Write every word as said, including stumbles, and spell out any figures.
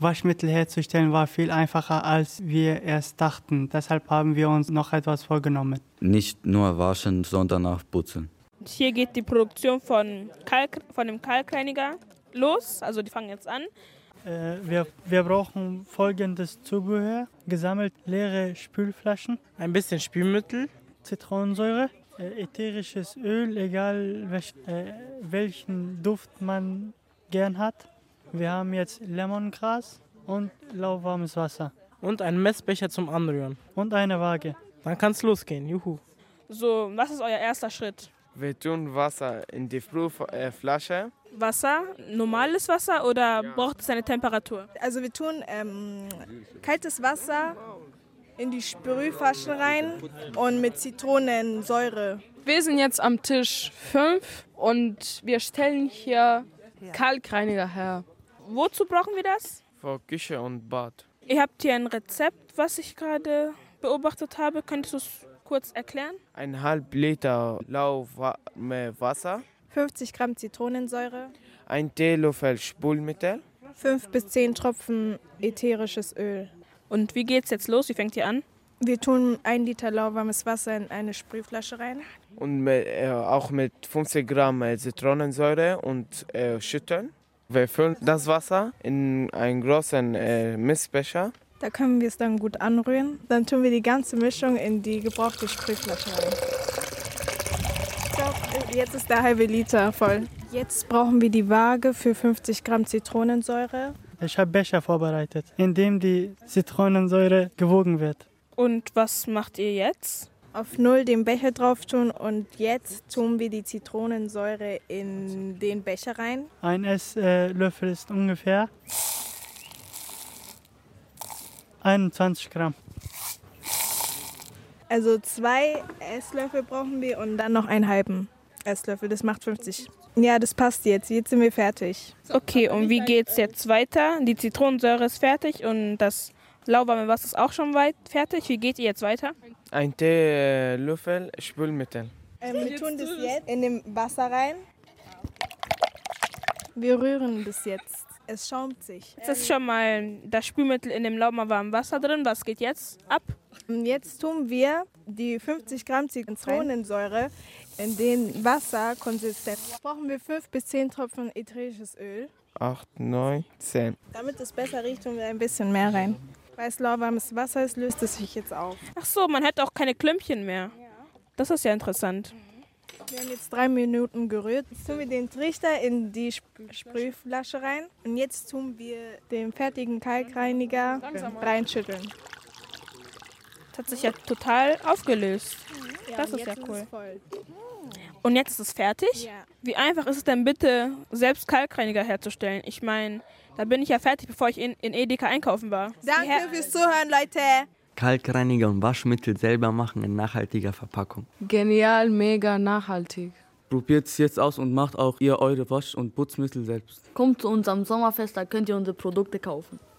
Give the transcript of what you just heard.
Waschmittel herzustellen war viel einfacher, als wir erst dachten. Deshalb haben wir uns noch etwas vorgenommen. Nicht nur waschen, sondern auch putzen. Hier geht die Produktion von, Kalk, von dem Kalkreiniger los. Also die fangen jetzt an. Äh, wir, wir brauchen folgendes Zubehör. Gesammelt leere Spülflaschen, ein bisschen Spülmittel, Zitronensäure, äh, ätherisches Öl, egal welch, äh, welchen Duft man gern hat. Wir haben jetzt Lemongras und lauwarmes Wasser. Und einen Messbecher zum Anrühren. Und eine Waage. Dann kann's losgehen, juhu. So, was ist euer erster Schritt? Wir tun Wasser in die Sprühflasche. Wasser, normales Wasser oder braucht es eine Temperatur? Also wir tun ähm, kaltes Wasser in die Sprühflasche rein und mit Zitronensäure. Wir sind jetzt am Tisch fünf und wir stellen hier Kalkreiniger her. Wozu brauchen wir das? Für Küche und Bad. Ihr habt hier ein Rezept, was ich gerade beobachtet habe. Könntest du es kurz erklären? Ein halb Liter lauwarme Wasser. fünfzig Gramm Zitronensäure. Ein Teelöffel Spülmittel. fünf bis zehn Tropfen ätherisches Öl. Und wie geht's jetzt los? Wie fängt ihr an? Wir tun ein Liter lauwarmes Wasser in eine Sprühflasche rein. Und mit, äh, auch mit fünfzig Gramm äh, Zitronensäure und äh, schütteln. Wir füllen das Wasser in einen großen äh, Messbecher. Da können wir es dann gut anrühren. Dann tun wir die ganze Mischung in die gebrauchte Sprühflasche rein. So, jetzt ist der halbe Liter voll. Jetzt brauchen wir die Waage für fünfzig Gramm Zitronensäure. Ich habe Becher vorbereitet, in dem die Zitronensäure gewogen wird. Und was macht ihr jetzt? Auf null den Becher drauf tun und jetzt tun wir die Zitronensäure in den Becher rein. Ein Esslöffel ist ungefähr einundzwanzig Gramm. Also zwei Esslöffel brauchen wir und dann noch einen halben Esslöffel, das macht fünfzig. Ja, das passt jetzt, jetzt sind wir fertig. Okay, und wie geht's jetzt weiter? Die Zitronensäure ist fertig und das lauwarme Wasser ist auch schon weit fertig. Wie geht ihr jetzt weiter? Ein Teelöffel Spülmittel. Ähm, wir tun das jetzt in dem Wasser rein. Wir rühren das jetzt. Es schaumt sich. Jetzt ist schon mal das Spülmittel in dem lauwarmen Wasser drin. Was geht jetzt ab? Und jetzt tun wir die fünfzig Gramm Zitronensäure in den Wasserkonsistenz. Brauchen wir fünf bis zehn Tropfen ätherisches Öl. acht, neun, zehn. Damit es besser riecht, tun wir ein bisschen mehr rein. Weil es lauwarmes Wasser ist, löst es sich jetzt auf. Ach so, man hat auch keine Klümpchen mehr. Das ist ja interessant. Wir haben jetzt drei Minuten gerührt. Jetzt tun wir den Trichter in die Sp- Sprühflasche rein. Und jetzt tun wir den fertigen Kalkreiniger reinschütteln. Das hat sich ja total aufgelöst. Das ist jetzt ja ist cool. es voll. Und jetzt ist es fertig? Ja. Wie einfach ist es denn bitte, selbst Kalkreiniger herzustellen? Ich meine, da bin ich ja fertig, bevor ich in, in Edeka einkaufen war. Danke fürs Zuhören, Leute. Kalkreiniger und Waschmittel selber machen in nachhaltiger Verpackung. Genial, mega nachhaltig. Probiert es jetzt aus und macht auch ihr eure Wasch- und Putzmittel selbst. Kommt zu unserem Sommerfest, da könnt ihr unsere Produkte kaufen.